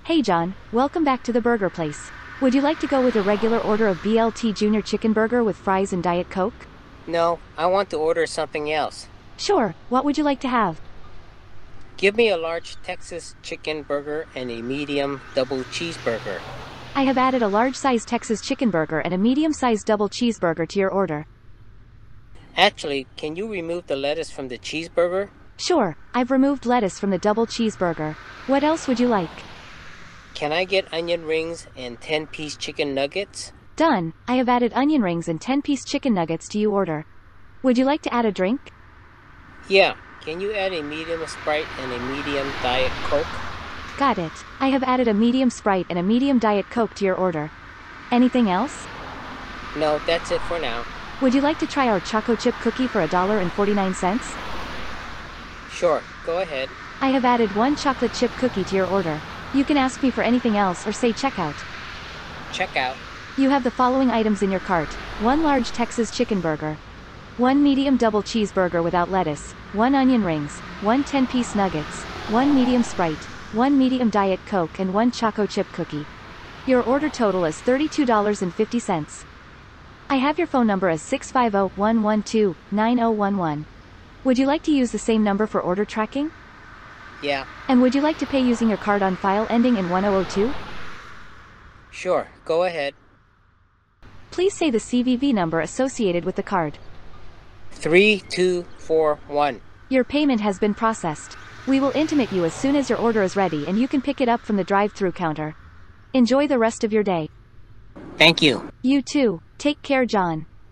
Hey John, welcome back to the burger place. Would you like to go with a regular order of BLT Junior Chicken Burger with fries and Diet Coke? No, I want to order something else. Sure, what would you like to have? Give me a large Texas chicken burger and a medium double cheeseburger. I have added a large-sized Texas chicken burger and a medium-sized double cheeseburger to your order. Actually, can you remove the lettuce from the cheeseburger? Sure, I've removed lettuce from the double cheeseburger. What else would you like? Can I get onion rings and 10-piece chicken nuggets? Done, I have added onion rings and 10-piece chicken nuggets to your order. Would you like to add a drink? Yeah, can you add a medium Sprite and a medium Diet Coke? Got it. I have added a medium Sprite and a medium Diet Coke to your order. Anything else? No, that's it for now. Would you like to try our Choco Chip Cookie for $1.49? Sure, go ahead. I have added one chocolate chip cookie to your order. You can ask me for anything else or say checkout. Check out. You have the following items in your cart: one large Texas chicken burger, one medium double cheeseburger without lettuce, one onion rings, one 10-piece nuggets, one medium Sprite, one medium Diet Coke and one Choco Chip Cookie. Your order total is $32.50. I have your phone number as 650-112-9011. Would you like to use the same number for order tracking? Yeah, And would you like to pay using your card on file ending in 1002? sure, go ahead. Please say the CVV number associated with the card. 3241. Your payment has been processed. We will intimate you as soon as your order is ready and you can pick it up from the drive-through counter. Enjoy the rest of your day. Thank you. You too. Take care, John.